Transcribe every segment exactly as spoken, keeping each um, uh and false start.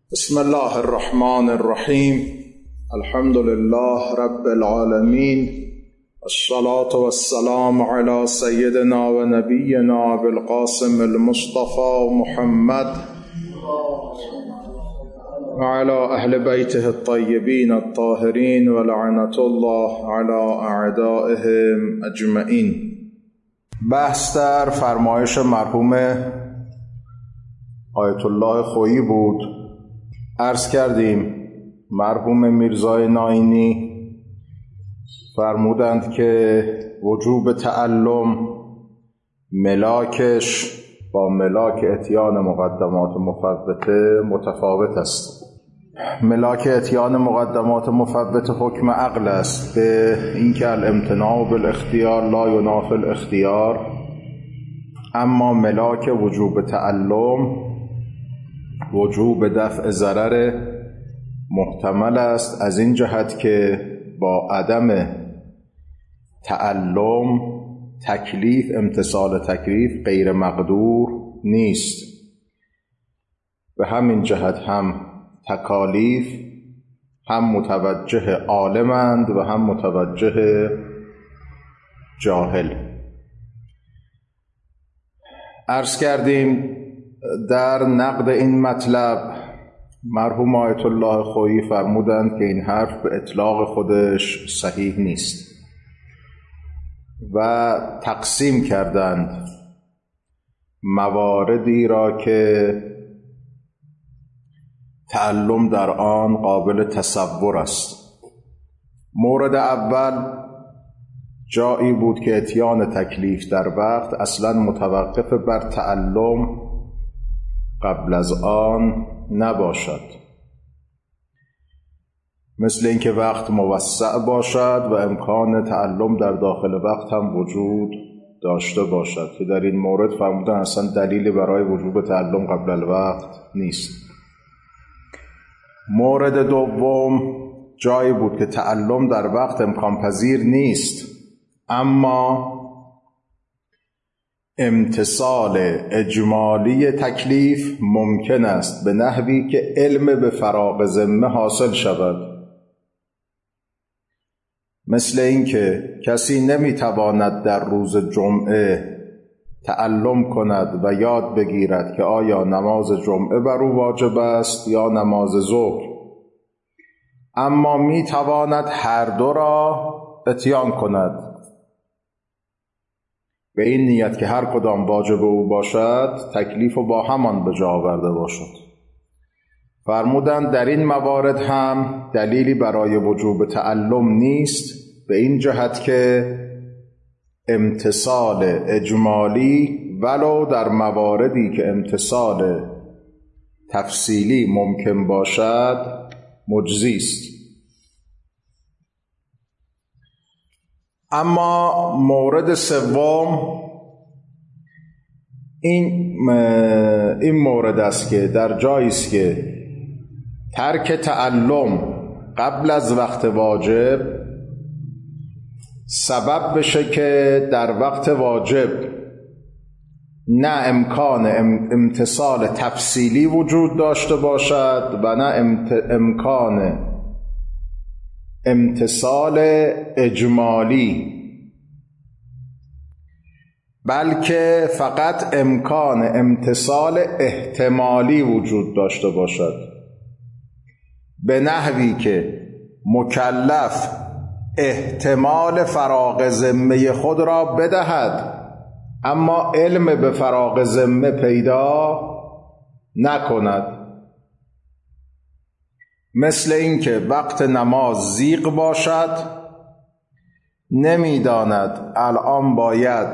بسم الله الرحمن الرحیم. الحمد لله رب العالمین، الصلاة والسلام على سیدنا و نبینا بالقاسم المصطفى محمد و على اهل بیته الطیبین الطاهرین و لعنة الله على اعدائهم اجمعین. بحث در فرمایش مرحوم آیت الله خویی بود. عرض کردیم مرحوم میرزای ناینی فرمودند که وجوب تعلم ملاکش با ملاک اتیان مقدمات مفوته متفاوت است. ملاک اتیان مقدمات مفوته حکم عقل است به اینکه الامتناع بالاختیار لا ینافی الاختیار، اما ملاک وجوب تعلم وجوب دفع ضرر محتمل است، از این جهت که با عدم تعلم تکلیف امتثال تکلیف غیر مقدور نیست. به همین جهت هم تکالیف هم متوجه عالمند و هم متوجه جاهل. عرض کردیم در نقد این مطلب مرحوم آیت الله خویی فرمودند که این حرف به اطلاق خودش صحیح نیست و تقسیم کردند مواردی را که تعلم در آن قابل تصور است. مورد اول جایی بود که اتیان تکلیف در وقت اصلا متوقف بر تعلم قبل از آن نباشد، مثل اینکه وقت موسع باشد و امکان تعلم در داخل وقت هم وجود داشته باشد که در این مورد فرمودن اصلا دلیلی برای وجوب تعلم قبل الوقت نیست. مورد دوم جایی بود که تعلم در وقت امکان پذیر نیست، اما امتثال اجمالی تکلیف ممکن است به نحوی که علم به فراغ ذمه حاصل شود، مثل اینکه کسی نمیتواند در روز جمعه تعلم کند و یاد بگیرد که آیا نماز جمعه بر او واجب است یا نماز ظهر، اما میتواند هر دو را اتیان کند به این نیت که هر کدام واجب او باشد تکلیف و با همان به جا آورده باشد. فرمودند در این موارد هم دلیلی برای وجوب تعلم نیست، به این جهت که امتثال اجمالی ولو در مواردی که امتثال تفصیلی ممکن باشد مجزی است. اما مورد سوم این این مورد است که در جایی است که ترک تعلم قبل از وقت واجب سبب بشه که در وقت واجب نه امکان امتثال تفصیلی وجود داشته باشد و نه امکان امتثال اجمالی، بلکه فقط امکان امتثال احتمالی وجود داشته باشد، به نحوی که مکلف احتمال فراغ ذمه خود را بدهد اما علم به فراغ ذمه پیدا نکند. مثل اینکه وقت نماز زیغ باشد، نمیداند الان باید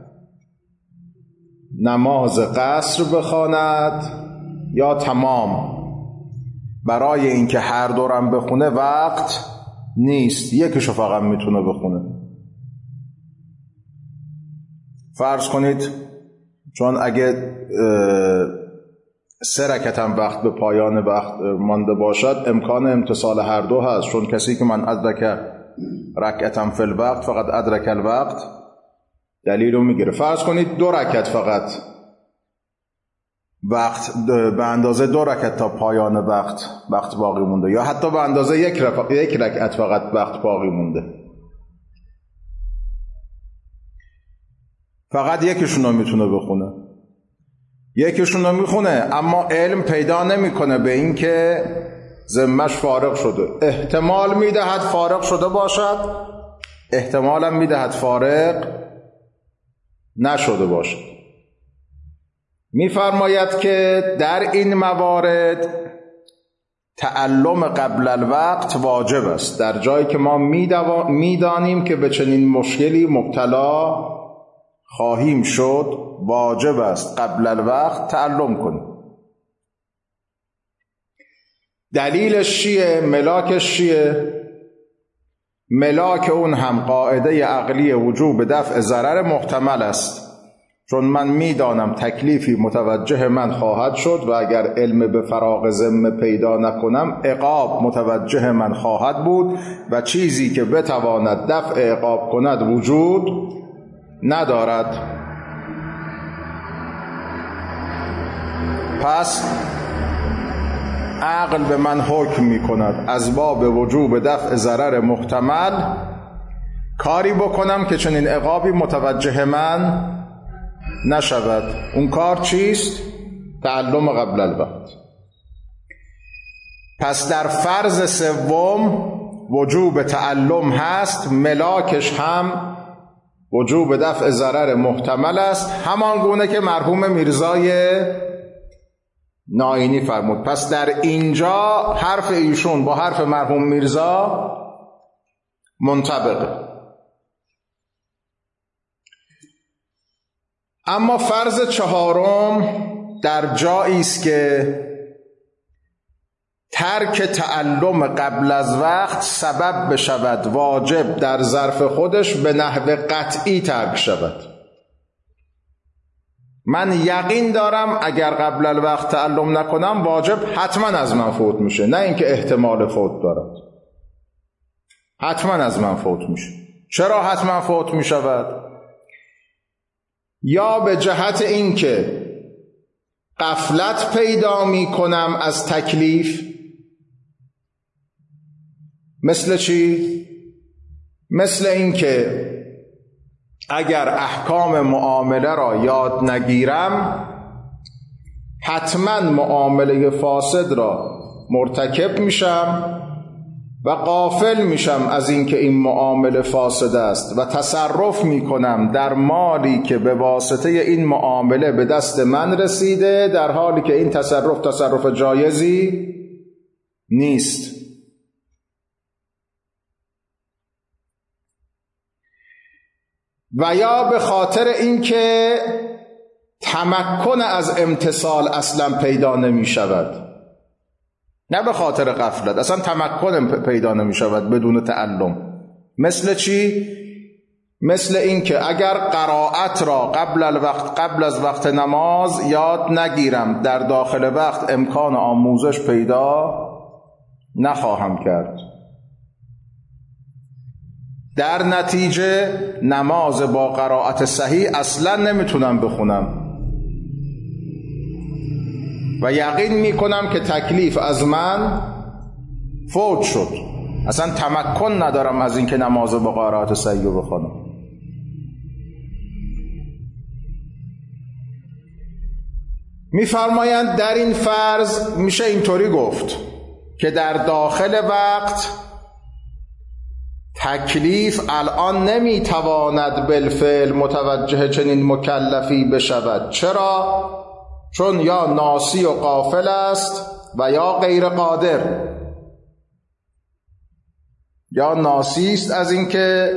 نماز قصر بخواند یا تمام. برای اینکه هر دورم بخونه وقت نیست، یکیشو فقط میتونه بخونه. فرض کنید چون اگه سه رکعت هم وقت به پایان وقت مانده باشد امکان امتثال هر دو هست، چون کسی که من ادرک رکعتم فی الوقت فقط ادرک الوقت دلیل رو میگیره. فرض کنید دو رکعت فقط وقت به اندازه دو رکعت تا پایان وقت وقت باقی مونده، یا حتی به اندازه یک, رف... یک رکعت فقط وقت باقی مونده، فقط یکیشون رو میتونه بخونه، یکیشون رو میخونه اما علم پیدا نمیکنه به این که ذمه‌اش فارغ شده. احتمال میدهد فارغ شده باشد، احتمالا میدهد فارغ نشده باشد. میفرماید که در این موارد تعلم قبل الوقت واجب است. در جایی که ما میدانیم که به چنین مشکلی مبتلا خواهیم شد، واجب است قبل الوقت تعلم کنیم. دلیلش چیه؟ ملاکش چیه؟ ملاک اون هم قاعده عقلی وجوب دفع ضرر محتمل است، چون من میدانم تکلیفی متوجه من خواهد شد و اگر علم به فراغ ذمه پیدا نکنم عقاب متوجه من خواهد بود و چیزی که بتواند دفع عقاب کند وجود ندارد. پس عقل به من حکم می کند از باب وجوب دفع ضرر محتمل کاری بکنم که چنین عقابی متوجه من نشود. اون کار چیست؟ تعلم قبل الوقت. پس در فرض سوم وجوب تعلم هست، ملاکش هم وجوب دفع ضرر محتمل است، همان گونه که مرحوم میرزای ناینی فرمود. پس در اینجا حرف ایشون با حرف مرحوم میرزا منطبقه. اما فرض چهارم در جایی است که ترک تعلم قبل از وقت سبب بشود واجب در ظرف خودش به نحو قطعی ترک شود. من یقین دارم اگر قبل الوقت تعلم نکنم واجب حتما از من فوت میشه، نه اینکه احتمال فوت دارد، حتما از من فوت میشه. چرا حتما فوت میشود؟ یا به جهت اینکه غفلت پیدا میکنم از تکلیف. مثل چی؟ مثل اینکه اگر احکام معامله را یاد نگیرم حتما معامله فاسد را مرتکب میشم و غافل میشم از اینکه این معامله فاسد است و تصرف میکنم در مالی که به واسطه این معامله به دست من رسیده، در حالی که این تصرف تصرف جایزی نیست. و یا به خاطر اینکه تمکن از امتثال اصلا پیدا نمی شود، نه به خاطر غفلت، اصلا تمکن پیدا نمی شود بدون تعلم. مثل چی؟ مثل اینکه اگر قرائت را قبل الوقت قبل از وقت نماز یاد نگیرم، در داخل وقت امکان آموزش پیدا نخواهم کرد. در نتیجه نماز با قرائت صحیح اصلا نمیتونم بخونم و یقین میکنم که تکلیف از من فوت شد، اصلا تمکن ندارم از اینکه نماز با قرائت صحیح بخونم. میفرمایند در این فرض میشه اینطوری گفت که در داخل وقت تکلیف الان نمیتواند بالفعل متوجه چنین مکلفی بشود. چرا؟ چون یا ناسی و غافل است و یا غیر قادر. یا ناسی است از اینکه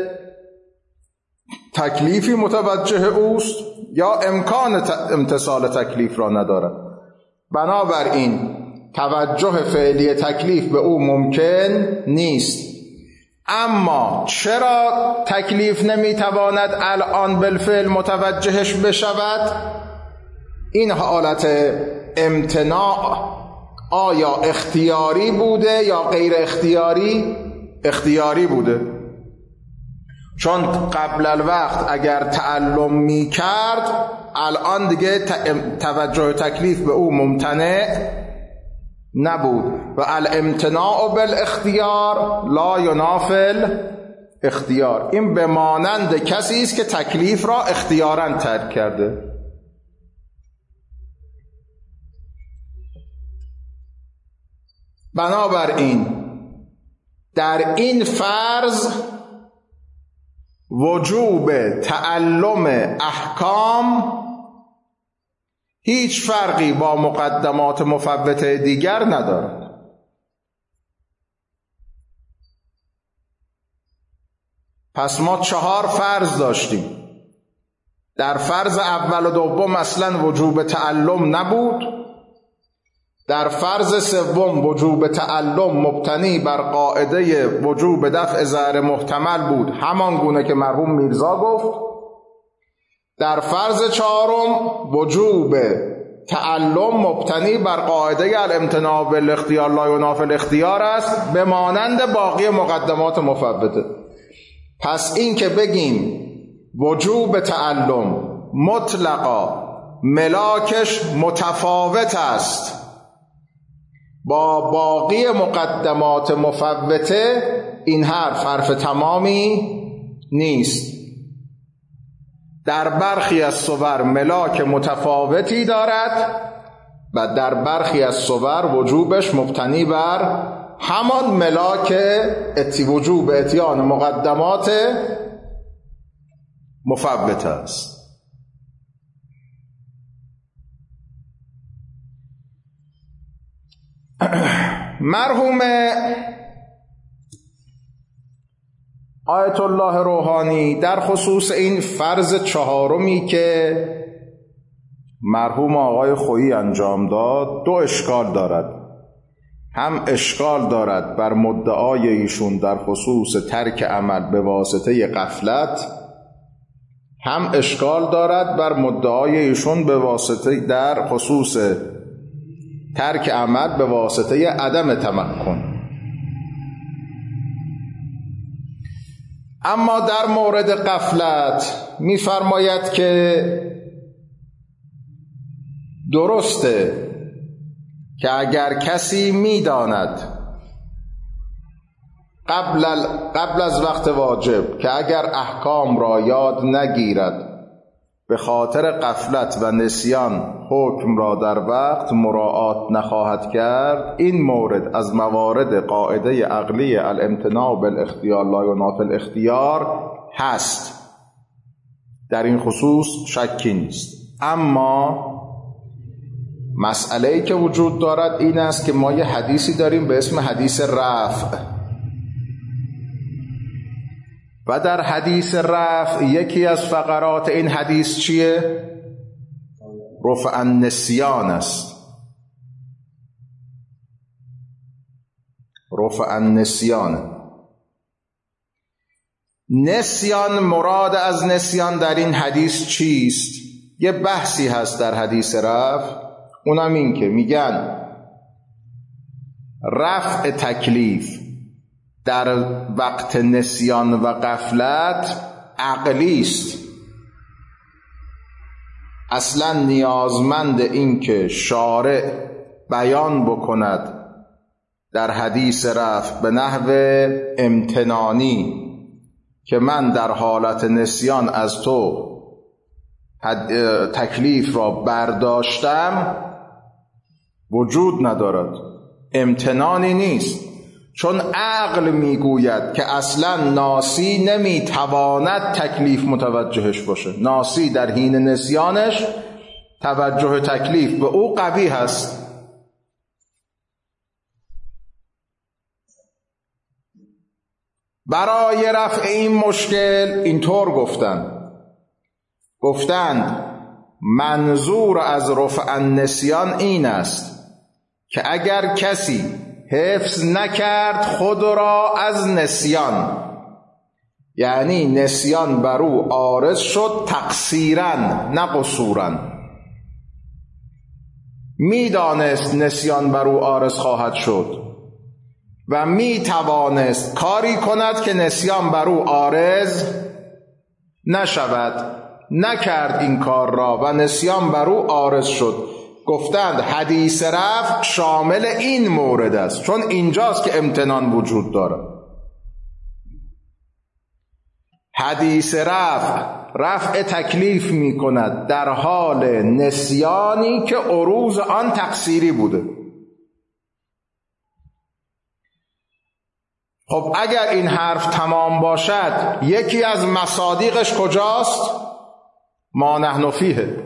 تکلیفی متوجه اوست، یا امکان امتثال تکلیف را ندارد. بنابراین توجه فعلی تکلیف به او ممکن نیست. اما چرا تکلیف نمیتواند الان بالفعل متوجهش بشود؟ این حالت امتناع آیا اختیاری بوده یا غیر اختیاری؟ اختیاری بوده. چون قبل الوقت اگر تعلم می کرد الان دیگه توجه تکلیف به او ممتنع نبود. و الامتناع بالاختیار لا ینافی اختیار، این به مانند کسی است که تکلیف را اختیاراً ترک کرده. بنابراین در این فرض وجوب تعلم احکام هیچ فرقی با مقدمات مفوته دیگر ندارد. پس ما چهار فرض داشتیم. در فرض اول و دوم اصلا وجوب تعلم نبود. در فرض سوم وجوب تعلم مبتنی بر قاعده وجوب دفع ضرر محتمل بود، همان گونه که مرحوم میرزا گفت. در فرض چهارم وجوب تعلم مبتنی بر قاعده الامتناع بالاختیار لا ینافی الاختیار است، به مانند باقی مقدمات مفوته. پس این که بگیم وجوب تعلم مطلقا ملاکش متفاوت است با باقی مقدمات مفوته، این حرف حرف تمامی نیست. در برخی از صور ملاک متفاوتی دارد و در برخی از صور وجوبش مبتنی بر همان ملاک اتی وجوب اتیان مقدمات مفوته است. مرحوم آیت الله روحانی در خصوص این فرض چهارمی که مرحوم آقای خویی انجام داد دو اشکال دارد. هم اشکال دارد بر مدعای ایشون در خصوص ترک عمل به واسطه غفلت، هم اشکال دارد بر مدعای ایشون به واسطه در خصوص ترک عمل به واسطه عدم تمکن. اما در مورد غفلت می‌فرماید که درسته که اگر کسی می‌داند قبل, قبل از وقت واجب که اگر احکام را یاد نگیرد به خاطر غفلت و نسیان حکم را در وقت مراعات نخواهد کرد، این مورد از موارد قاعده عقلی الامتناع بالاختیار لا ینافی الاختیار هست. در این خصوص شکی نیست. اما مسئله‌ای که وجود دارد این است که ما یه حدیثی داریم به اسم حدیث رفع و در حدیث رفع یکی از فقرات این حدیث چیه؟ رفع النسیان است. رفع النسیان. نسیان، مراد از نسیان در این حدیث چیست؟ یه بحثی هست در حدیث رفع، اونم این که میگن رفع تکلیف در وقت نسیان و غفلت عقلی است. اصلا نیازمند این که شارع بیان بکند در حدیث رفع به نحو امتنانی که من در حالت نسیان از تو تکلیف را برداشتم وجود ندارد، امتنانی نیست. چون عقل میگوید که اصلا ناسی نمیتواند تکلیف متوجهش باشه، ناسی در حین نسیانش توجه تکلیف به او قوی هست. برای رفع این مشکل اینطور گفتند گفتند منظور از رفع النسیان این است که اگر کسی حفظ نکرد خود را از نسیان، یعنی نسیان بر او عارض شد تقصیراً نه قصوراً، میدانست نسیان بر او عارض خواهد شد و میتوانست کاری کند که نسیان بر او عارض نشود، نکرد این کار را و نسیان بر او عارض شد. گفتند حدیث رفع شامل این مورد است، چون اینجاست که امتنان وجود داره. حدیث رفع رفع تکلیف می کند در حال نسیانی که عروض آن تقصیری بوده. خب اگر این حرف تمام باشد، یکی از مصادیقش کجاست؟ ما نحن فیه.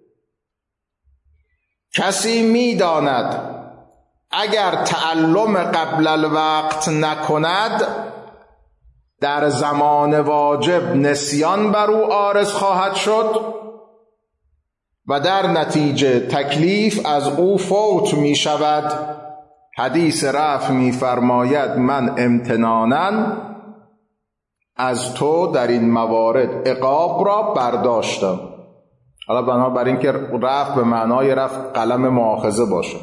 کسی می داند اگر تعلم قبل الوقت نکند، در زمان واجب نسیان بر او عارض خواهد شد و در نتیجه تکلیف از او فوت می شود. حدیث رفع می فرماید من امتناناً از تو در این موارد عقاب را برداشتم. حالا بنابراین که رفع به معنای رفع قلم مؤاخذه باشه،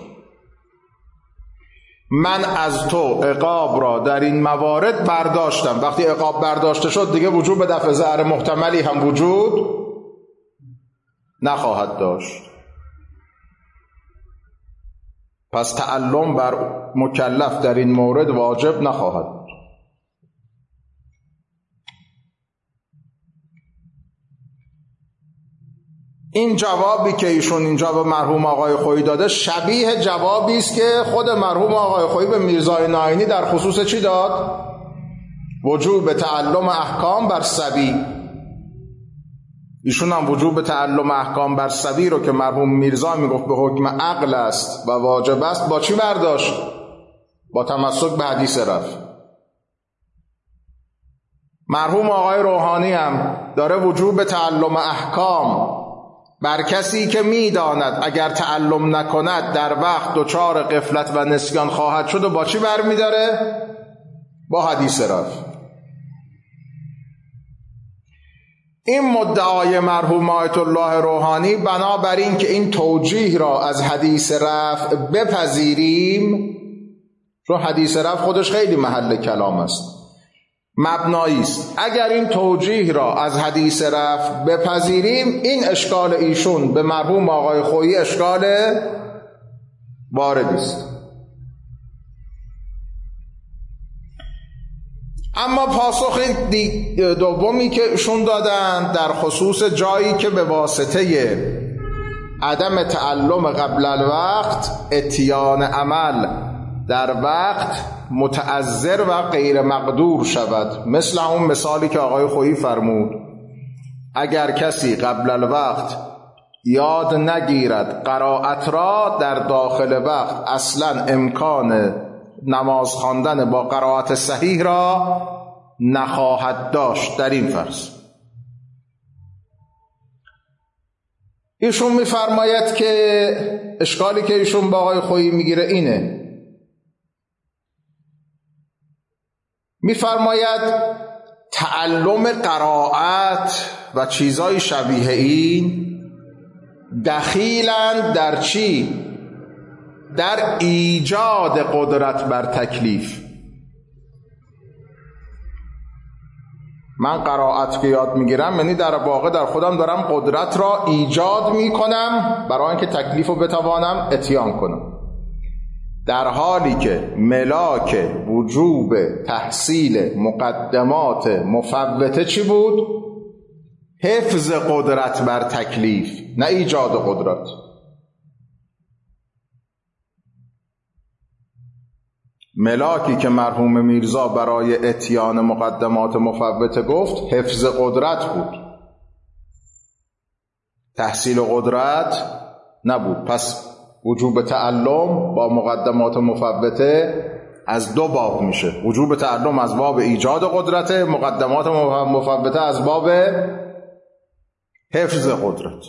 من از تو عقاب را در این موارد برداشتم. وقتی عقاب برداشته شد دیگه وجوب به دفع ضرر محتملی هم وجود نخواهد داشت. پس تعلم بر مکلف در این مورد واجب نخواهد بود. این جوابی که ایشون اینجا به مرحوم آقای خویی داده شبیه جوابی است که خود مرحوم آقای خویی به میرزای ناینی در خصوص چی داد؟ وجوب تعلم احکام بر صبی. ایشون هم وجوب تعلم احکام بر صبی رو که مرحوم میرزا میگفت به حکم عقل است و واجب است، با چی برداشت؟ با تمسک به حدیث رفع. مرحوم آقای روحانی هم داره وجوب تعلم احکام بر کسی که میداند اگر تعلم نکند در وقت دچار غفلت و نسیان خواهد شد و با چی برمیداره؟ با حدیث رفع. این مدعای مرحوم آیت الله روحانی بنابر این که این توجیه را از حدیث رفع بپذیریم، چون حدیث رفع خودش خیلی محل کلام است، مبنایی است. اگر این توجیه را از حدیث رفع بپذیریم، این اشکال ایشون به مرحوم آقای خویی اشکال واردی است. اما پاسخ دومی که ایشون دادن در خصوص جایی که به واسطه عدم تعلم قبل الوقت اتیان عمل در وقت متعذر و غیر مقدور شود، مثل اون مثالی که آقای خویی فرمود، اگر کسی قبل الوقت یاد نگیرد قرائت را در داخل وقت، اصلا امکان نماز خواندن با قرائت صحیح را نخواهد داشت در این فرض. ایشون میفرماید که اشکالی که ایشون با آقای خویی میگیره اینه، میفرماید تعلم قرائت و چیزای شبیه این دخیلند در چی؟ در ایجاد قدرت بر تکلیف. من قرائت که یاد میگیرم یعنی در واقع در خودم دارم قدرت را ایجاد میکنم برای اینکه تکلیف رو بتوانم اتیان کنم، در حالی که ملاک وجوب تحصیل مقدمات مفوته چی بود؟ حفظ قدرت بر تکلیف، نه ایجاد قدرت. ملاکی که مرحوم میرزا برای اتیان مقدمات مفوته گفت حفظ قدرت بود، تحصیل قدرت نبود. پس وجوب تعلم با مقدمات مفوته از دو باب میشه، وجوب تعلم از باب ایجاد قدرت، مقدمات مفوته از باب حفظ قدرت.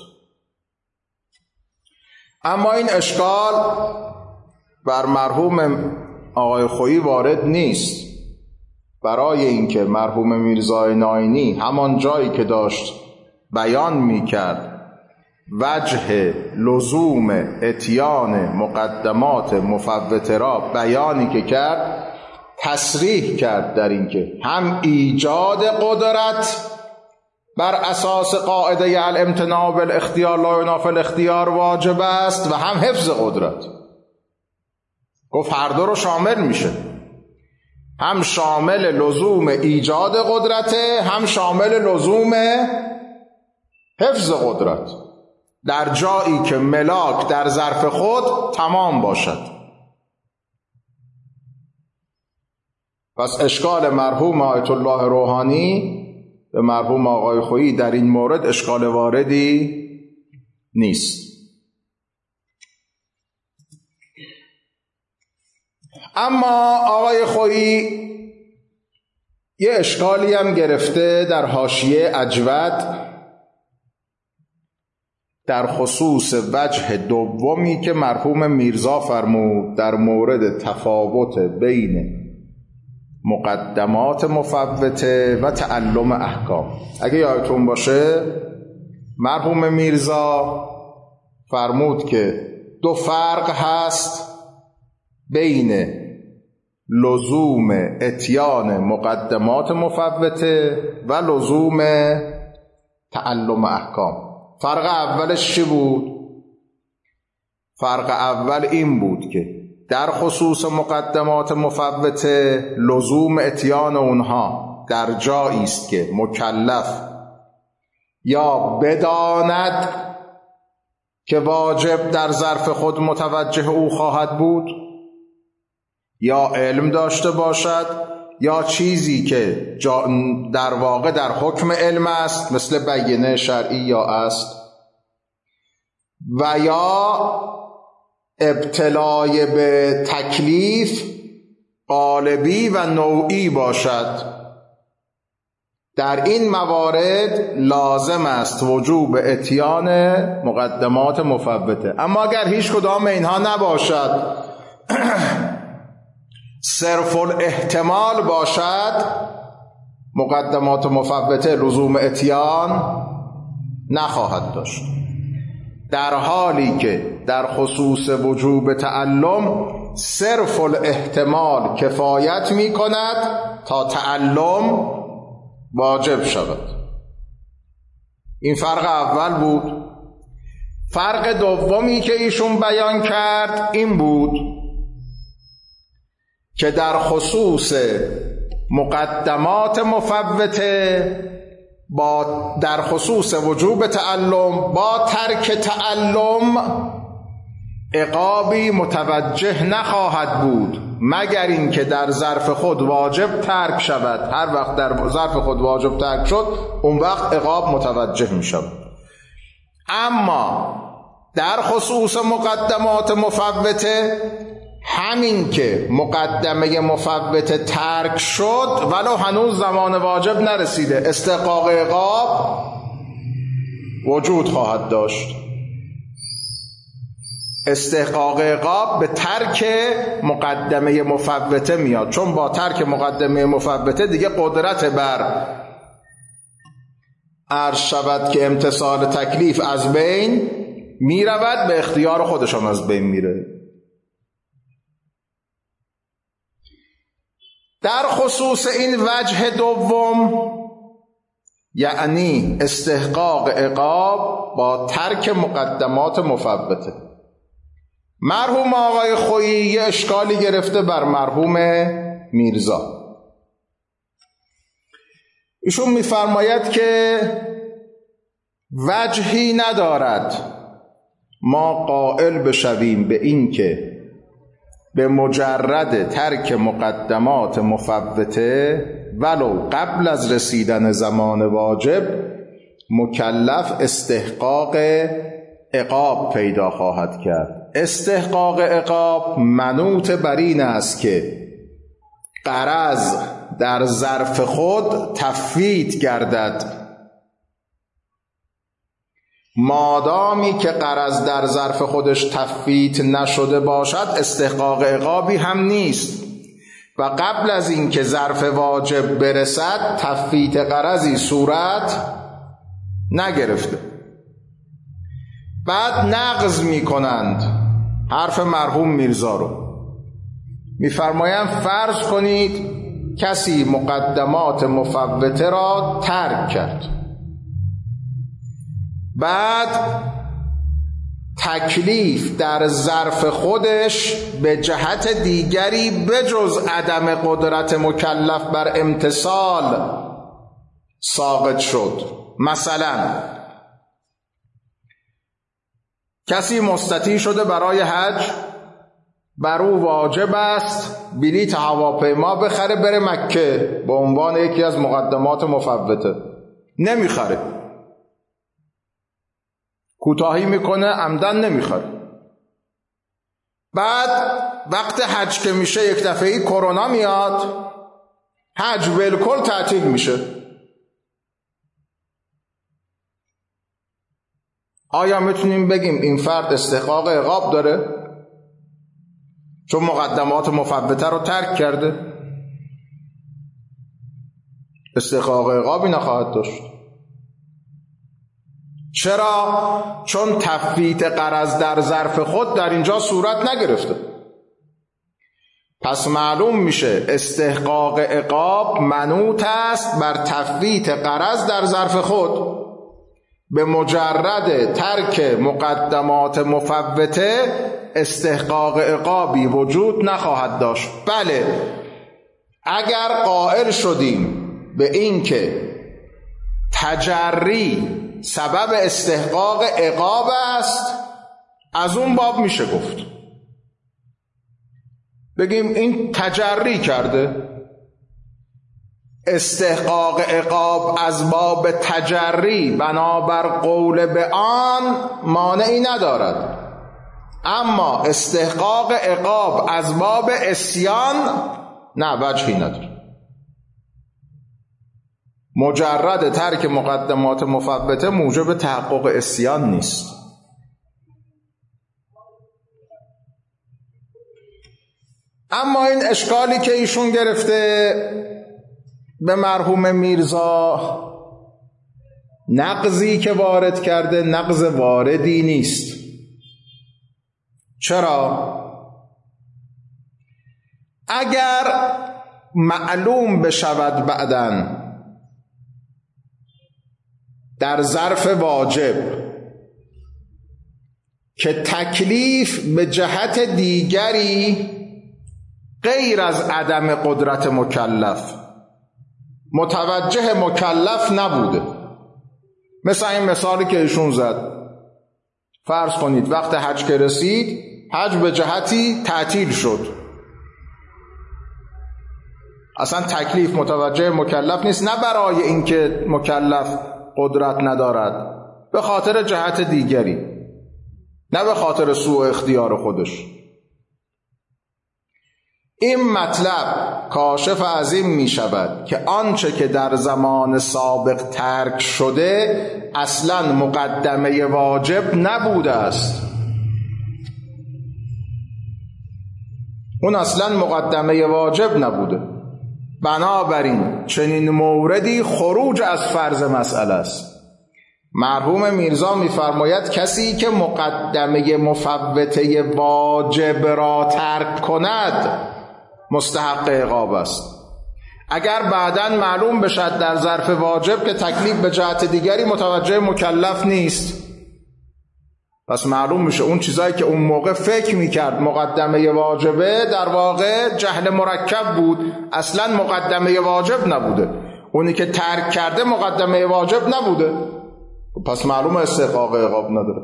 اما این اشکال بر مرحوم آقای خویی وارد نیست، برای اینکه مرحوم میرزای ناینی همان جایی که داشت بیان میکرد وجه لزوم اتیان مقدمات مفوته را بیانی که کرد، تصریح کرد در اینکه هم ایجاد قدرت بر اساس قاعده الامتناع بالاختیار لا ینافی الاختیار واجب است و هم حفظ قدرت. گفت هر دو رو شامل میشه، هم شامل لزوم ایجاد قدرته، هم شامل لزوم حفظ قدرت در جایی که ملاک در ظرف خود تمام باشد. پس اشکال مرحوم آیت الله روحانی به مرحوم آقای خویی در این مورد اشکال واردی نیست. اما آقای خویی یه اشکالی هم گرفته در حاشیه اجود در خصوص وجه دومی که مرحوم میرزا فرمود در مورد تفاوت بین مقدمات مفوته و تعلم احکام. اگه یادتون باشه مرحوم میرزا فرمود که دو فرق هست بین لزوم اتیان مقدمات مفوته و لزوم تعلم احکام. فرق اولش چی بود؟ فرق اول این بود که در خصوص مقدمات مفوته لزوم اتیان اونها در جایی است که مکلف یا بداند که واجب در ظرف خود متوجه او خواهد بود، یا علم داشته باشد، یا چیزی که در واقع در حکم علم است مثل بینه شرعی یا است، و یا ابتلای به تکلیف قالبی و نوعی باشد. در این موارد لازم است وجوب اتیان مقدمات مفوته. اما اگر هیچ کدام اینها نباشد، صرف الاحتمال باشد، مقدمات مفوته لزوم اتیان نخواهد داشت، در حالی که در خصوص وجوب تعلم صرف الاحتمال کفایت می کند تا تعلم واجب شود. این فرق اول بود. فرق دومی که ایشون بیان کرد این بود که در خصوص مقدمات مفوته با در خصوص وجوب تعلم با ترک تعلم عقابی متوجه نخواهد بود مگر اینکه در ظرف خود واجب ترک شود. هر وقت در ظرف خود واجب ترک شد اون وقت عقاب متوجه می شود. اما در خصوص مقدمات مفوته همین که مقدمه مفوته ترک شد ولو هنوز زمان واجب نرسیده، استحقاق عقاب وجود خواهد داشت. استحقاق عقاب به ترک مقدمه مفوته میاد، چون با ترک مقدمه مفوته دیگه قدرت بر عرض شود که امتثال تکلیف از بین می رود، به اختیار خودش هم از بین میره. در خصوص این وجه دوم، یعنی استحقاق عقاب با ترک مقدمات مفوته، مرحوم آقای خویی یه اشکالی گرفته بر مرحوم میرزا. ایشون میفرماید که وجهی ندارد ما قائل بشویم به این که به مجرد ترک مقدمات مفوته ولو قبل از رسیدن زمان واجب مکلف استحقاق عقاب پیدا خواهد کرد. استحقاق عقاب منوط بر این است که غرض در ظرف خود تفویت گردد. مادامی که غرض در ظرف خودش تفویت نشده باشد استحقاق عقابی هم نیست و قبل از این که ظرف واجب برسد تفویت غرضی صورت نگرفته. بعد نقض می کنند حرف مرحوم میرزا رو. میفرمایند فرض کنید کسی مقدمات مفوته را ترک کرد، بعد تکلیف در ظرف خودش به جهت دیگری بجز عدم قدرت مکلف بر امتثال ساقط شد. مثلا کسی مستطیع شده برای حج، بر او واجب است بلیط هواپیما بخره بره مکه به عنوان یکی از مقدمات مفوته، نمیخره، کوتاهی میکنه، عمدن نمیخره. بعد وقت حج که میشه یک دفعه‌ای کرونا میاد، حج بالکل تعطیل میشه. آیا میتونیم بگیم این فرد استحقاق عقاب داره؟ چون مقدمات مفوته رو ترک کرده. استحقاق عقابی نخواهد داشت. چرا؟ چون تفویت قرض در ظرف خود در اینجا صورت نگرفته. پس معلوم میشه استحقاق عقاب منوط است بر تفویت قرض در ظرف خود. به مجرد ترک مقدمات مفوته استحقاق عقابی وجود نخواهد داشت. بله، اگر قائل شدیم به این که تجری سبب استحقاق عقاب است، از اون باب میشه گفت، بگیم این تجری کرده. استحقاق عقاب از باب تجری بنابر قول به آن مانعی ندارد، اما استحقاق عقاب از باب عصیان نه، وجهی نداره. مجرد ترک مقدمات مفوته موجب تحقق عصیان نیست. اما این اشکالی که ایشون گرفته به مرحوم میرزا، نقضی که وارد کرده نقض واردی نیست. چرا؟ اگر معلوم بشود بعداً در ظرف واجب که تکلیف به جهت دیگری غیر از عدم قدرت مکلف متوجه مکلف نبوده، مثل این مثالی که ایشون زد، فرض کنید وقت حج که رسید، حج به جهتی تعطیل شد، اصلا تکلیف متوجه مکلف نیست، نه برای اینکه مکلف قدرت ندارد، به خاطر جهت دیگری، نه به خاطر سوء اختیار خودش. این مطلب کاشف از این می شود که آنچه که در زمان سابق ترک شده اصلا مقدمه واجب نبوده است. اون اصلا مقدمه واجب نبوده. بنابراین چنین موردی خروج از فرض مسئله است. مرحوم میرزا می‌فرماید کسی که مقدمه مفوته واجب را ترک کند مستحق عقاب است. اگر بعداً معلوم بشد در ظرف واجب که تکلیف به جهت دیگری متوجه مکلف نیست، پس معلوم میشه اون چیزایی که اون موقع فکر میکرد مقدمه واجبه در واقع جهل مرکب بود، اصلا مقدمه واجب نبوده. اونی که ترک کرده مقدمه واجب نبوده، پس معلوم استحقاق عقاب نداره.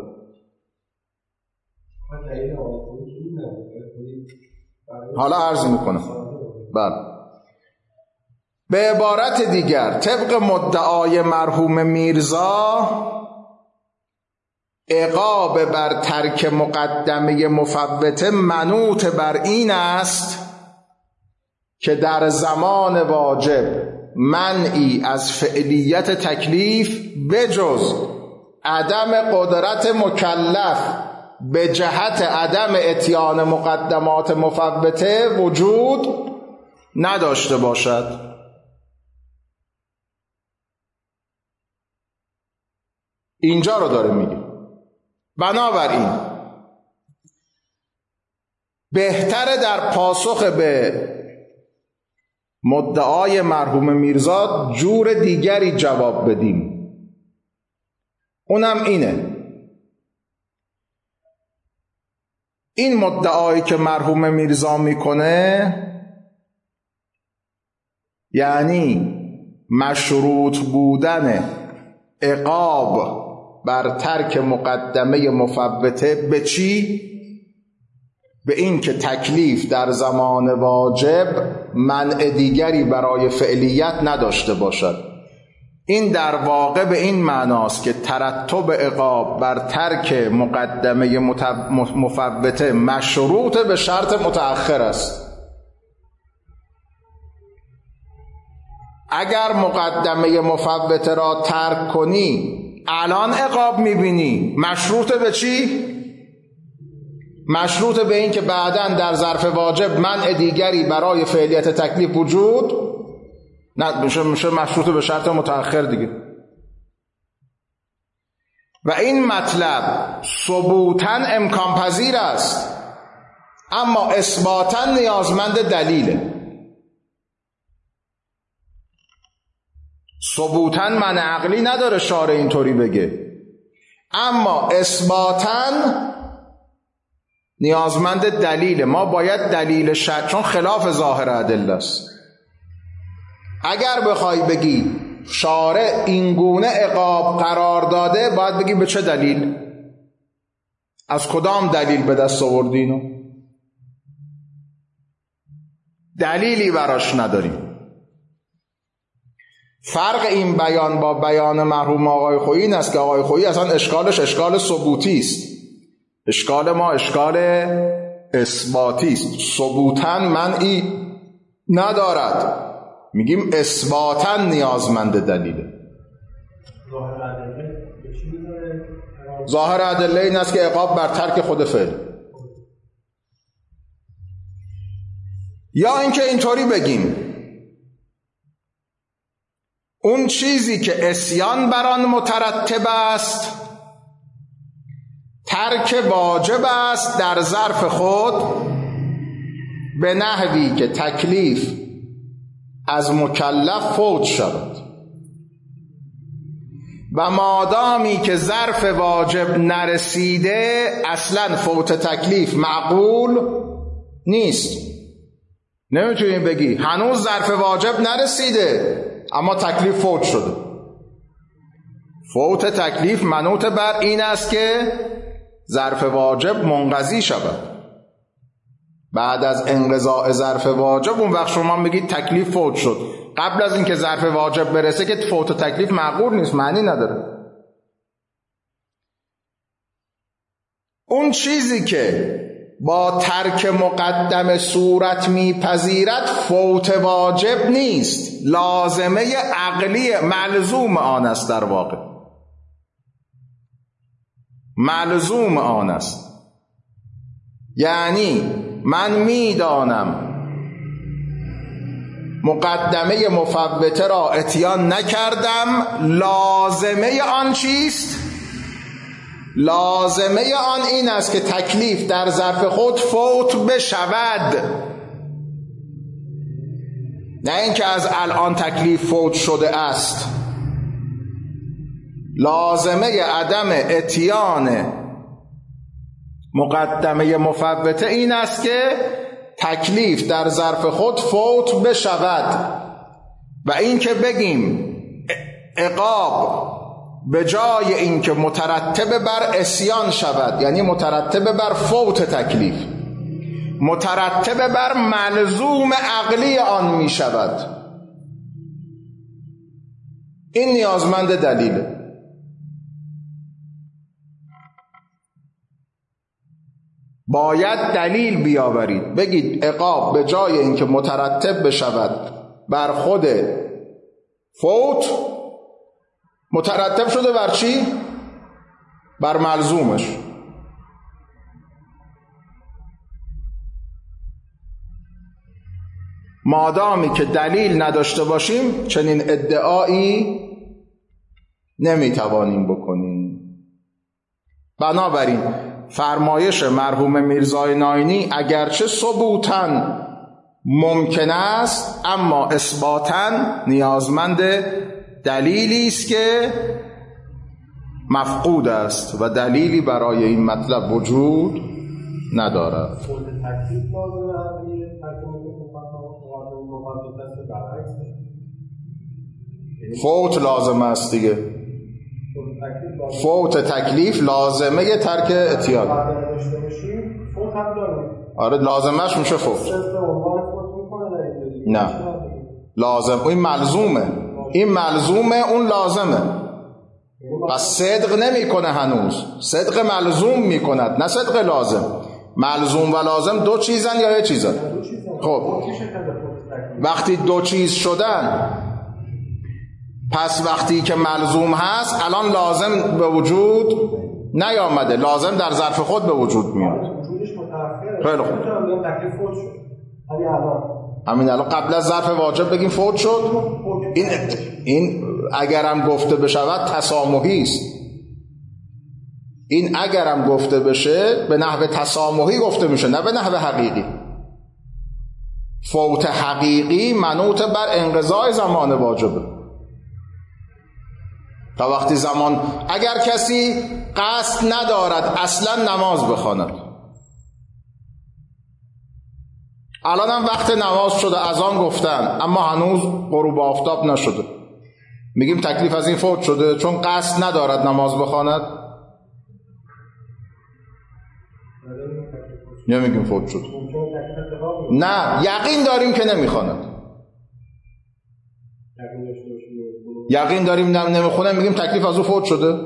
حالا عرض میکنم. بله، به عبارت دیگر طبق مدعای مرحوم میرزا، عقاب بر ترک مقدمه مفوته منوط بر این است که در زمان واجب منعی از فعلیت تکلیف بجز عدم قدرت مکلف به جهت عدم اتیان مقدمات مفوته وجود نداشته باشد. اینجا رو داره میگه. بنابراین بهتره در پاسخ به مدعای مرحوم میرزا جور دیگری جواب بدیم. اونم اینه، این مدعایی که مرحوم میرزا میکنه، یعنی مشروط بودن عقاب بر ترک مقدمه مفوته به چی؟ به این که تکلیف در زمان واجب منع دیگری برای فعلیت نداشته باشد. این در واقع به این معناست که ترتب عقاب بر ترک مقدمه مفوته مشروط به شرط متأخر است. اگر مقدمه مفوته را ترک کنی الان عقاب میبینی، مشروط به چی؟ مشروط به این که بعداً در ظرف واجب منع دیگری برای فعلیت تکلیف وجود نه، میشه میشه مشروط به شرط متأخر دیگه. و این مطلب ثبوتاً امکان پذیر است، اما اثباتاً نیازمند دلیله. ثبوتاً معنی عقلی نداره شارع اینطوری بگه، اما اثباتاً نیازمند دلیل. ما باید دلیل شرع، چون خلاف ظاهر ادله است. اگر بخوای بگی شارع اینگونه عقاب قرار داده، باید بگی به چه دلیل؟ از کدام دلیل به دست آوردینو؟ دلیلی براش نداریم. فرق این بیان با بیان مرحوم آقای خویی این است که آقای خویی اصلا اشکالش اشکال ثبوتی است، اشکال ما اشکال اثباتی است. ثبوتاً منعی ندارد، میگیم اثباتاً نیازمند دلیله. ظاهر ادله این است که عقاب بر ترک خود فعل. یا اینکه اینطوری بگیم اون چیزی که عصیان بر آن مترتب است ترک واجب است در ظرف خود، به نحوی که تکلیف از مکلف فوت شود، و مادامی که ظرف واجب نرسیده اصلا فوت تکلیف معقول نیست. نمیتونی بگی هنوز ظرف واجب نرسیده اما تکلیف فوت شده. فوت تکلیف منوط بر این است که ظرف واجب منقضی شود. بعد از انقضاء ظرف واجب اون وقت شما میگید تکلیف فوت شد. قبل از اینکه ظرف واجب برسه که فوت تکلیف معقول نیست، معنی نداره. اون چیزی که با ترک مقدم صورت میپذیرد فوت واجب نیست، لازمه عقلی ملزوم آن است. در واقع ملزوم آن است، یعنی من میدانم مقدمه مفوته را اتیان نکردم، لازمه آن چیست؟ لازمه آن این است که تکلیف در ظرف خود فوت بشود، نه اینکه از الان تکلیف فوت شده است. لازمه عدم اتیان مقدمه مفوته این است که تکلیف در ظرف خود فوت بشود، و این که بگیم عقاب به جای اینکه مترتب بر عصیان شود، یعنی مترتب بر فوت تکلیف، مترتب بر ملزوم عقلی آن می شود، این نیازمند دلیله. باید دلیل بیاورید، بگید عقاب به جای اینکه مترتب بشود بر خود فوت، مترتب شده بر چی؟ بر ملزومش. مادامی که دلیل نداشته باشیم چنین ادعایی نمیتوانیم بکنیم. بنابراین فرمایش مرحوم میرزای ناینی اگرچه ثبوتاً ممکن است، اما اثباتاً نیازمند دلیلی است که مفقود است و دلیلی برای این مطلب وجود ندارد. فوت لازم است دیگه. فوت تکلیف لازمه ترک اتیان. آره لازمش میشه فوت. نه لازم، این ملزومه، این ملزومه، اون لازمه. پس صدق نمی کنه هنوز، صدق ملزوم می کند نه صدق لازم. ملزوم و لازم دو چیزن یا یه چیزن؟ خب وقتی دو چیز شدن، پس وقتی که ملزوم هست الان لازم به وجود نیامده، لازم در ظرف خود به وجود میاد. خیلی خوب، همین الان قبل از ظرف واجب بگیم فوت شد. این این اگرم گفته بشود تسامحی است. این اگرم گفته بشه به نحو تسامحی گفته میشه، نه به نحو حقیقی. فوت حقیقی منوط بر انقضاء زمان واجبه. تا وقتی زمان، اگر کسی قصد ندارد اصلا نماز بخواند، الان هم وقت نماز شده، اذان گفتن اما هنوز غروب آفتاب نشده، میگیم تکلیف از این فوت شده چون قصد ندارد نماز بخواند؟ یا میگیم فوت شد؟ نه، یقین داریم که نمیخواند. یقین داریم نمیخونه، میگیم تکلیف از او فوت شده؟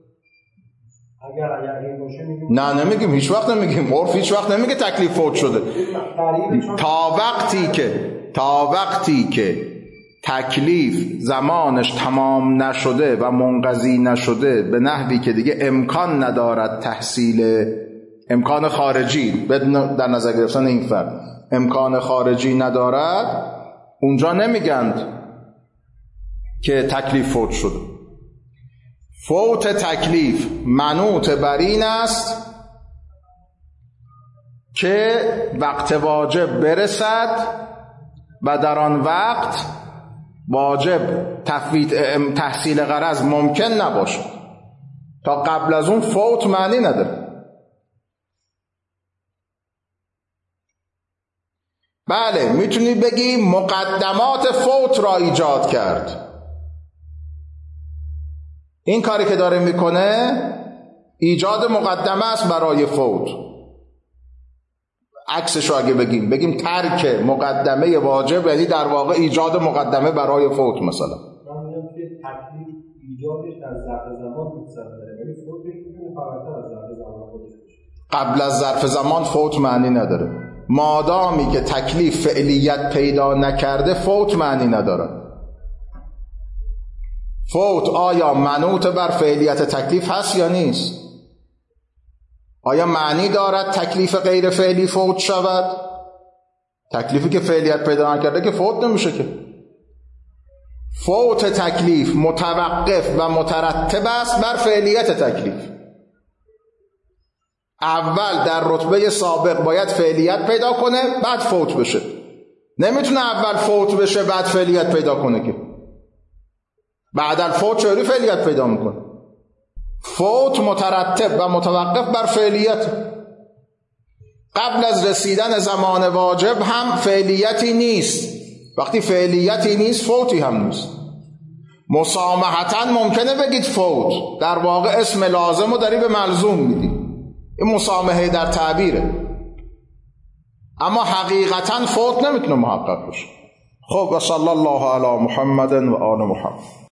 نه نمیگیم، هیچ وقت نمیگیم. عرف هیچ وقت نمیگه تکلیف فوت شده. تا وقتی که تا وقتی که تکلیف زمانش تمام نشده و منقضی نشده به نحوی که دیگه امکان ندارد تحصیل، امکان خارجی بدون در نظر گرفتن این فرد امکان خارجی ندارد، اونجا نمیگند که تکلیف فوت شده. فوت تکلیف منوط بر این است که وقت واجب برسد و در آن وقت واجب تفویت تحصیل غرض ممکن نباشد. تا قبل از اون فوت معنی نداره. بله میتونی بگی مقدمات فوت را ایجاد کرد. این کاری که داره میکنه ایجاد مقدمه است برای فوت. عکسش رو اگه بگیم بگیم ترک مقدمه واجب، یعنی در واقع ایجاد مقدمه برای فوت. مثلا من میگم که تکلیف ایجادش در ظرف زمان متصل داره، ولی فوتش میتونه فراتر از ظرف زمان خودش باشه. قبل از ظرف زمان فوت معنی نداره. مادامی که تکلیف فعلیت پیدا نکرده فوت معنی نداره. فوت آیا منوط بر فعلیت تکلیف هست یا نیست؟ آیا معنی دارد تکلیف غیر فعلی فوت شود؟ تکلیفی که فعلیت پیدا نکرده که فوت نمیشه که. فوت تکلیف متوقف و مترتب است بر فعلیت تکلیف. اول در رتبه سابق باید فعلیت پیدا کنه بعد فوت بشه. نمیتونه اول فوت بشه بعد فعلیت پیدا کنه که. بعد الفوت چجوری فعلیت پیدا میکنه؟ فوت مترتب و متوقف بر فعلیت. قبل از رسیدن زمان واجب هم فعلیتی نیست. وقتی فعلیتی نیست فوتی هم نیست. مسامحتاً ممکنه بگید فوت، در واقع اسم لازم رو داری به ملزوم میدی. این مسامحه در تعبیره، اما حقیقتاً فوت نمیتونه محقق بشه. خب و صلی الله علی محمد و آل محمد.